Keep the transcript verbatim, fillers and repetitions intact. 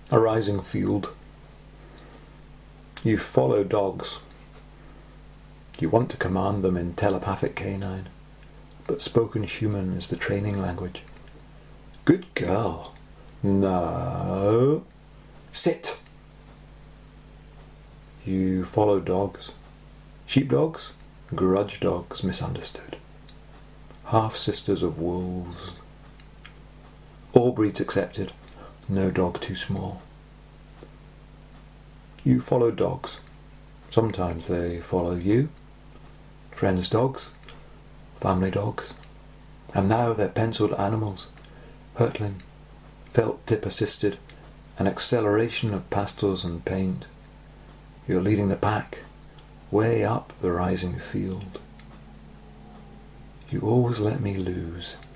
A rising field. You follow dogs. You want to command them in telepathic canine, but spoken human is the training language. Good girl. No. Sit. You follow dogs. Sheepdogs, grudge dogs misunderstood. Half-sisters of wolves. All breeds accepted, no dog too small. You follow dogs. Sometimes they follow you. Friends' dogs, family dogs, and now they're penciled animals, hurtling, felt tip assisted, an acceleration of pastels and paint. You're leading the pack, way up the rising field. You always let me lose.